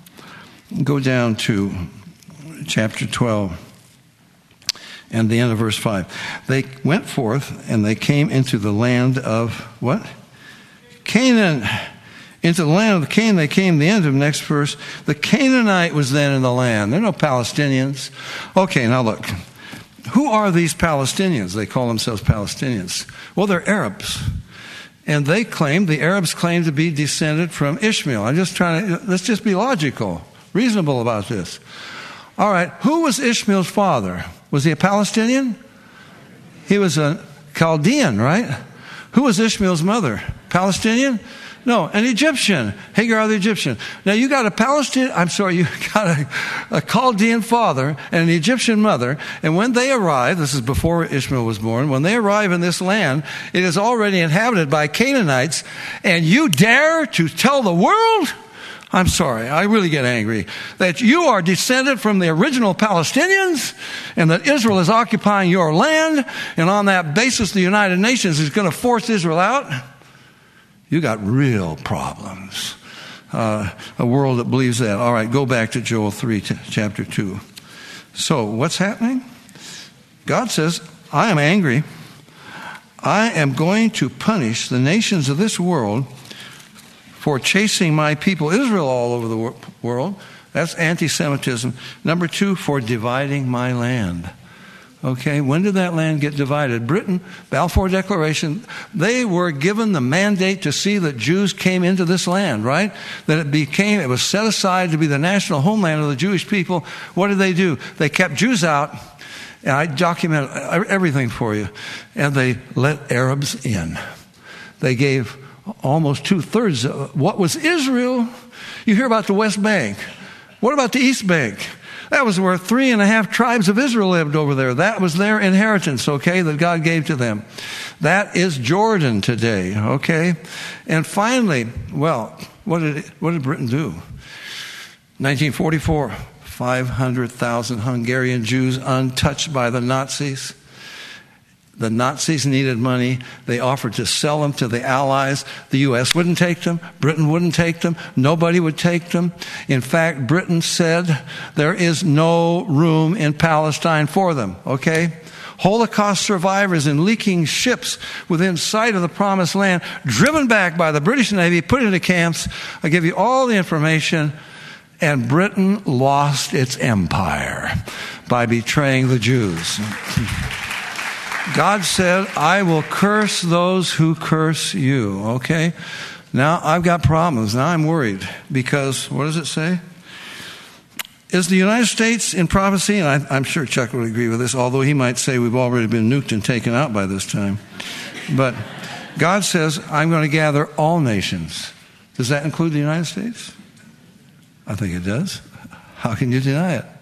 Go down to chapter twelve. And the end of verse five. They went forth and they came into the land of what? Canaan. Into the land of Canaan they came. The end of the next verse. The Canaanite was then in the land. There are no Palestinians. Okay, now look. Who are these Palestinians? They call themselves Palestinians. Well, they're Arabs. And they claim, the Arabs claim to be descended from Ishmael. I'm just trying to, let's just be logical, reasonable about this. All right, who was Ishmael's father? Was he a Palestinian? He was a Chaldean, right? Who was Ishmael's mother? Palestinian? No, an Egyptian. Hagar the Egyptian. Now you got a Palestinian, I'm sorry, you got a, a Chaldean father and an Egyptian mother. And when they arrive, this is before Ishmael was born, when they arrive in this land, it is already inhabited by Canaanites. And you dare to tell the world? I'm sorry, I really get angry, that you are descended from the original Palestinians and that Israel is occupying your land, and on that basis the United Nations is going to force Israel out. You got real problems. Uh, a world that believes that. All right, go back to Joel three, t- chapter two. So what's happening? God says, I am angry. I am going to punish the nations of this world for chasing my people, Israel, all over the wor- world. That's anti-Semitism. Number two, for dividing my land. Okay, when did that land get divided? Britain, Balfour Declaration, they were given the mandate to see that Jews came into this land, right? That it became, it was set aside to be the national homeland of the Jewish people. What did they do? They kept Jews out, and I document everything for you, and they let Arabs in. They gave almost two-thirds of what was Israel. You hear about the West Bank. What about the East Bank? That was where three and a half tribes of Israel lived over there. That was their inheritance, okay, that God gave to them. That is Jordan today, okay? And finally, well, what did what did Britain do? nineteen forty-four, five hundred thousand Hungarian Jews untouched by the Nazis. The Nazis needed money. They offered to sell them to the Allies. The U S wouldn't take them. Britain wouldn't take them. Nobody would take them. In fact, Britain said there is no room in Palestine for them. Okay? Holocaust survivors in leaking ships within sight of the Promised Land, driven back by the British Navy, put into camps. I give you all the information. And Britain lost its empire by betraying the Jews. God said, I will curse those who curse you, okay? Now, I've got problems. Now I'm worried because, what does it say? Is the United States in prophecy? And I, I'm sure Chuck would agree with this, although he might say we've already been nuked and taken out by this time. But God says, I'm going to gather all nations. Does that include the United States? I think it does. How can you deny it?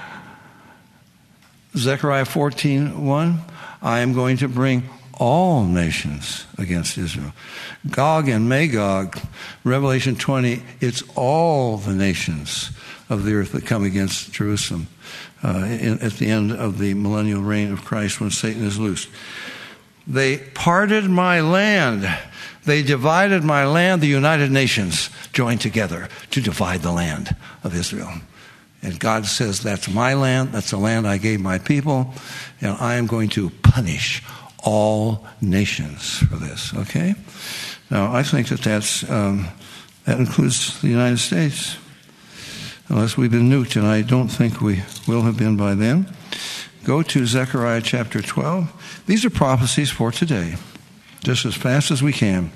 Zechariah fourteen one. I am going to bring all nations against Israel. Gog and Magog, Revelation twenty, it's all the nations of the earth that come against Jerusalem uh, in, at the end of the millennial reign of Christ when Satan is loosed. They parted my land. They divided my land. The United Nations joined together to divide the land of Israel. And God says, that's my land, that's the land I gave my people, and I am going to punish all nations for this, okay? Now, I think that that's, um, that includes the United States, unless we've been nuked, and I don't think we will have been by then. Go to Zechariah chapter twelve. These are prophecies for today, just as fast as we can.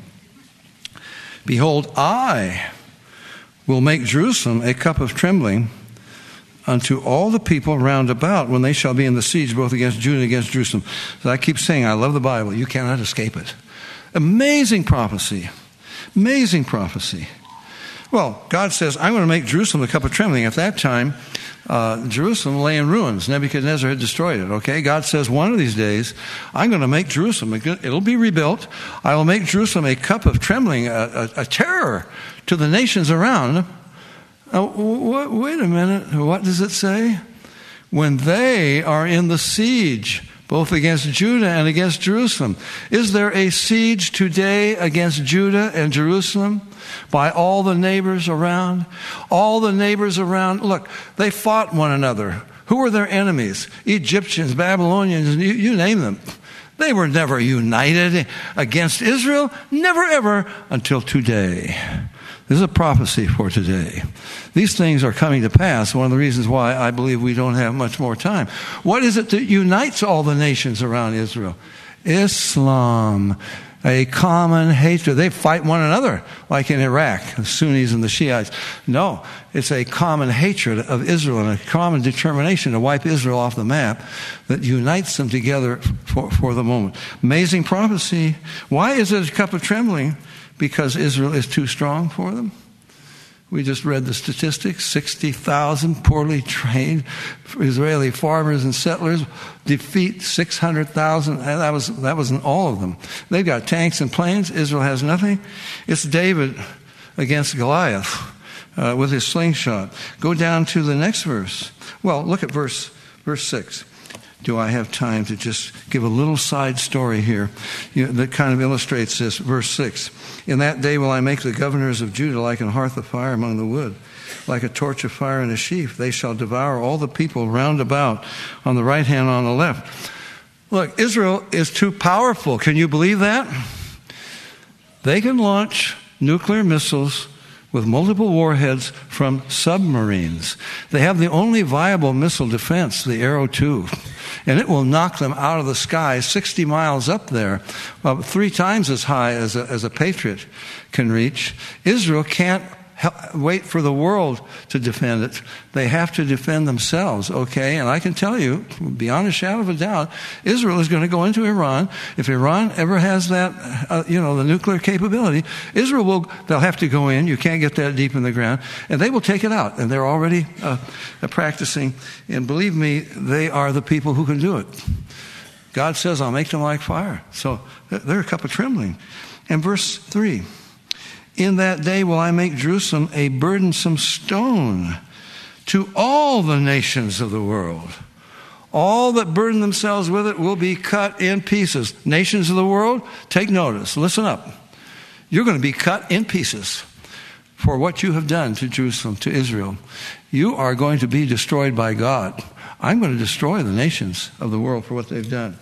Behold, I will make Jerusalem a cup of trembling unto all the people round about when they shall be in the siege both against Judah and against Jerusalem. So I keep saying, I love the Bible. You cannot escape it. Amazing prophecy. Amazing prophecy. Well, God says, I'm going to make Jerusalem a cup of trembling. At that time, uh, Jerusalem lay in ruins. Nebuchadnezzar had destroyed it, okay? God says, one of these days, I'm going to make Jerusalem, it'll be rebuilt. I will make Jerusalem a cup of trembling, a, a, a terror to the nations around. Now, wait a minute. What does it say? When they are in the siege, both against Judah and against Jerusalem. Is there a siege today against Judah and Jerusalem by all the neighbors around? All the neighbors around. Look, they fought one another. Who were their enemies? Egyptians, Babylonians, you, you name them. They were never united against Israel. Never, ever until today. This is a prophecy for today. These things are coming to pass. One of the reasons why I believe we don't have much more time. What is it that unites all the nations around Israel? Islam. a common hatred. They fight one another, like in Iraq, the Sunnis and the Shiites. No, it's a common hatred of Israel and a common determination to wipe Israel off the map that unites them together for, for the moment. Amazing prophecy. Why is it a cup of trembling? Because Israel is too strong for them. We just read the statistics. sixty thousand poorly trained Israeli farmers and settlers defeat six hundred thousand. That, was, that wasn't all of them. They've got tanks and planes. Israel has nothing. It's David against Goliath uh, with his slingshot. Go down to the next verse. Well, look at verse, verse six. Do I have time to just give a little side story here you know, that kind of illustrates this? Verse six. In that day will I make the governors of Judah like an hearth of fire among the wood, like a torch of fire in a sheaf. They shall devour all the people round about, on the right hand, on the left. Look, Israel is too powerful. Can you believe that? They can launch nuclear missiles with multiple warheads from submarines. They have the only viable missile defense, the Arrow two. And it will knock them out of the sky sixty miles up there, well, three times as high as a, as a Patriot can reach. Israel can't help, wait for the world to defend it. They have to defend themselves, okay? And I can tell you, beyond a shadow of a doubt, Israel is going to go into Iran. If Iran ever has that, uh, you know, the nuclear capability, Israel will, they'll have to go in. You can't get that deep in the ground. And they will take it out. And they're already uh, practicing. And believe me, they are the people who can do it. God says, I'll make them like fire. So they're a cup of trembling. And verse three. In that day will I make Jerusalem a burdensome stone to all the nations of the world. All that burden themselves with it will be cut in pieces. Nations of the world, take notice. Listen up. You're going to be cut in pieces for what you have done to Jerusalem, to Israel. You are going to be destroyed by God. I'm going to destroy the nations of the world for what they've done.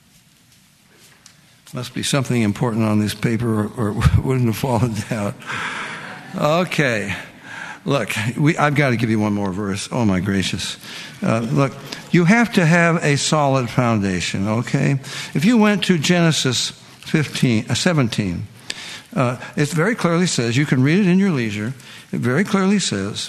Must be something important on this paper, or, or it wouldn't have fallen down. Okay. Look, we, I've got to give you one more verse. Oh, my gracious. Uh, look, you have to have a solid foundation, okay? If you went to Genesis fifteen, uh, seventeen, uh, it very clearly says, you can read it in your leisure, it very clearly says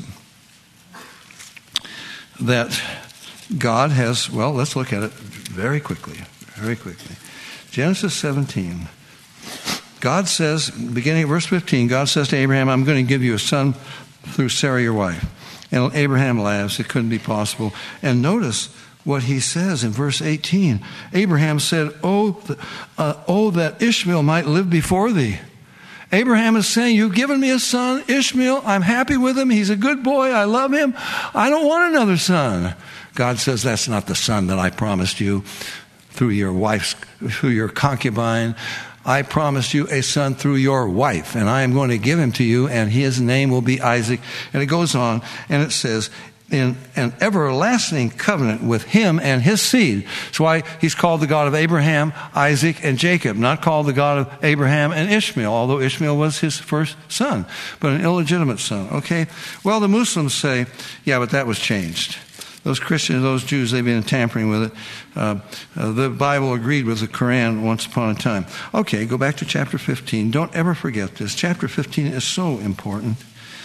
that God has, well, let's look at it very quickly, very quickly. Genesis seventeen. God says, beginning at verse fifteen, God says to Abraham, I'm going to give you a son through Sarah, your wife. And Abraham laughs. It couldn't be possible. And notice what he says in verse eighteen. Abraham said, oh, uh, oh, that Ishmael might live before thee. Abraham is saying, you've given me a son, Ishmael. I'm happy with him. He's a good boy. I love him. I don't want another son. God says, that's not the son that I promised you through your wife's, through your concubine. I promised you a son through your wife, and I am going to give him to you, and his name will be Isaac. And it goes on, and it says, in an everlasting covenant with him and his seed. That's why he's called the God of Abraham, Isaac, and Jacob, not called the God of Abraham and Ishmael, although Ishmael was his first son, but an illegitimate son. Okay? Well, the Muslims say, yeah, but that was changed. Those Christians, those Jews, they've been tampering with it. Uh, uh, the Bible agreed with the Quran once upon a time. Okay, go back to chapter fifteen. Don't ever forget this. Chapter fifteen is so important.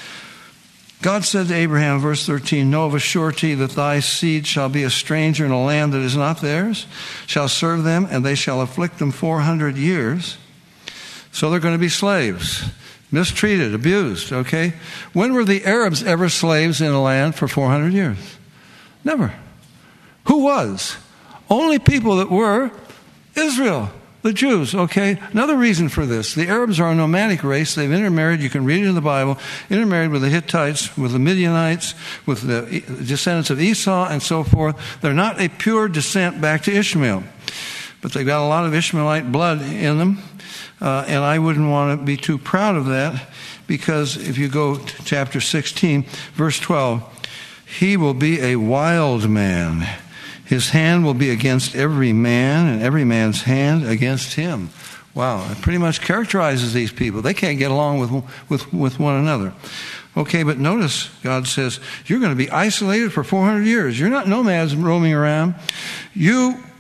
God said to Abraham, verse thirteen, know of a surety that thy seed shall be a stranger in a land that is not theirs, shall serve them, and they shall afflict them four hundred years. So they're going to be slaves. Mistreated, abused, okay? When were the Arabs ever slaves in a land for four hundred years? Never. Who was? Only people that were Israel, the Jews, okay? Another reason for this, the Arabs are a nomadic race. They've intermarried, you can read it in the Bible, intermarried with the Hittites, with the Midianites, with the descendants of Esau, and so forth. They're not a pure descent back to Ishmael, but they've got a lot of Ishmaelite blood in them, uh, and I wouldn't want to be too proud of that, because if you go to chapter sixteen, verse twelve, he will be a wild man. His hand will be against every man, and every man's hand against him. Wow, it pretty much characterizes these people. They can't get along with, with, with one another. Okay, but notice God says, you're going to be isolated for four hundred years. You're not nomads roaming around. You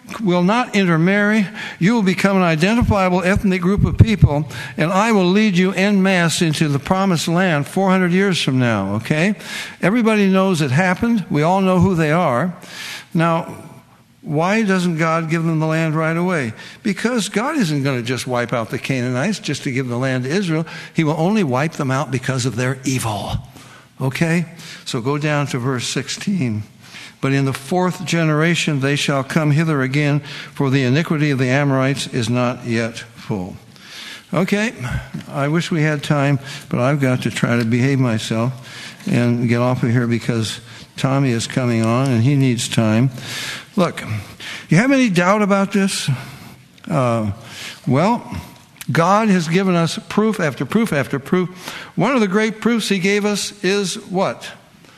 will not intermarry. You will become an identifiable ethnic group of people, and I will lead you en masse into the promised land four hundred years from now, okay? Everybody knows it happened. We all know who they are. Now, why doesn't God give them the land right away? Because God isn't going to just wipe out the Canaanites just to give the land to Israel. He will only wipe them out because of their evil. Okay? So go down to verse sixteen. But in the fourth generation they shall come hither again, for the iniquity of the Amorites is not yet full. Okay, I wish we had time, but I've got to try to behave myself and get off of here because Tommy is coming on and he needs time. Look, you have any doubt about this? Uh, well, God has given us proof after proof after proof. One of the great proofs he gave us is what?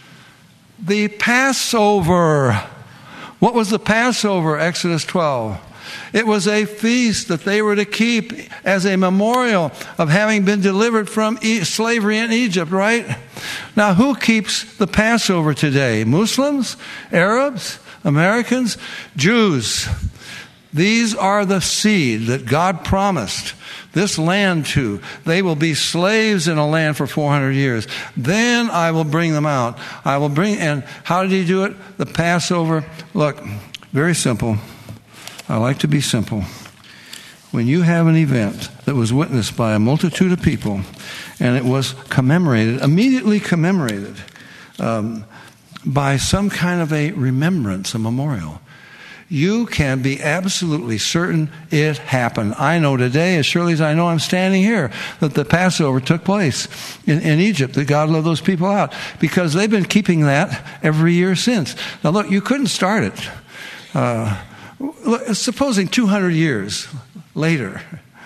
The Passover. What was the Passover? Exodus twelve. It was a feast that they were to keep as a memorial of having been delivered from e- slavery in Egypt, right? Now, who keeps the Passover today? Muslims? Arabs? Americans? Jews. These are the seed that God promised this land to. They will be slaves in a land for four hundred years. Then I will bring them out. I will bring, and how did he do it? The Passover. Look, very simple. I like to be simple. When you have an event that was witnessed by a multitude of people and it was commemorated, immediately commemorated um, by some kind of a remembrance, a memorial, you can be absolutely certain it happened. I know today, as surely as I know I'm standing here, that the Passover took place in, in Egypt, that God let those people out, because they've been keeping that every year since. Now look, you couldn't start it. Uh, supposing two hundred years later,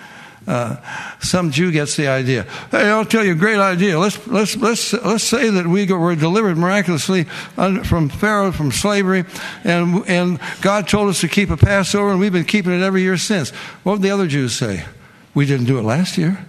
Uh, some Jew gets the idea. Hey, I'll tell you a great idea. Let's let's let's let's say that we were delivered miraculously from Pharaoh, from slavery, and and God told us to keep a Passover, and we've been keeping it every year since. What would the other Jews say? We didn't do it last year.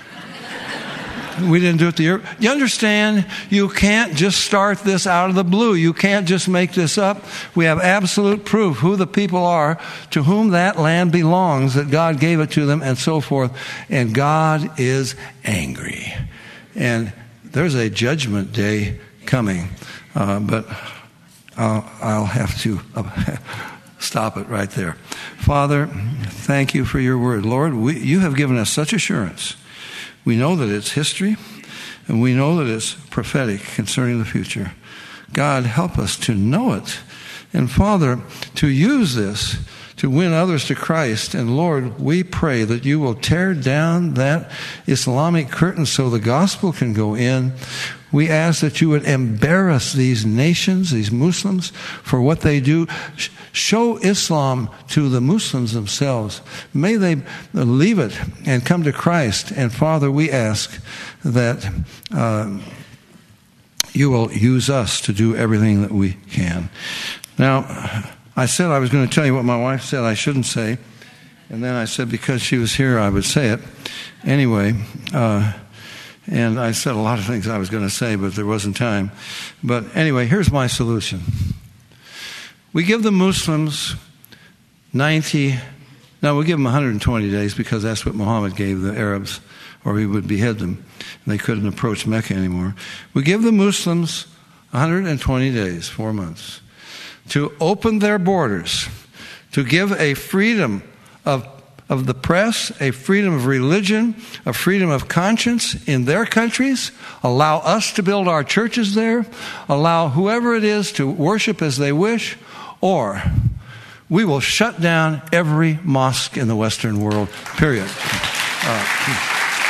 We didn't do it the year. You understand? You can't just start this out of the blue. You can't just make this up. We have absolute proof who the people are to whom that land belongs, that God gave it to them, and so forth. And God is angry. And there's a judgment day coming. Uh, but I'll, I'll have to uh, stop it right there. Father, thank you for your word. Lord, we, you have given us such assurance. We know that it's history, and we know that it's prophetic concerning the future. God, help us to know it. And Father, to use this to win others to Christ. And Lord, we pray that you will tear down that Islamic curtain so the gospel can go in. We ask that you would embarrass these nations, these Muslims, for what they do. Show Islam to the Muslims themselves. May they leave it and come to Christ. And Father, we ask that uh, you will use us to do everything that we can. Now, I said I was going to tell you what my wife said I shouldn't say. And then I said because she was here, I would say it. Anyway, uh, and I said a lot of things I was going to say, but there wasn't time. But anyway, here's my solution. We give the Muslims ninety, no, we give them one hundred twenty days because that's what Muhammad gave the Arabs, or he would behead them. And they couldn't approach Mecca anymore. We give the Muslims one hundred twenty days, four months, to open their borders, to give a freedom of of the press, a freedom of religion, a freedom of conscience in their countries, allow us to build our churches there, allow whoever it is to worship as they wish, or we will shut down every mosque in the Western world, period. Uh,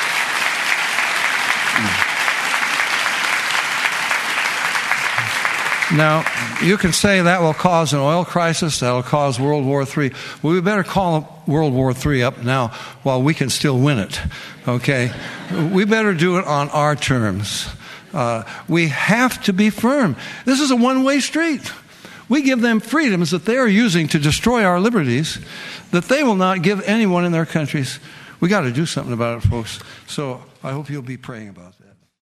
Now, you can say that will cause an oil crisis, that will cause World War Three. Well, we better call World War Three up now while we can still win it, okay? We better do it on our terms. Uh, we have to be firm. This is a one-way street. We give them freedoms that they are using to destroy our liberties that they will not give anyone in their countries. We got to do something about it, folks. So I hope you'll be praying about that.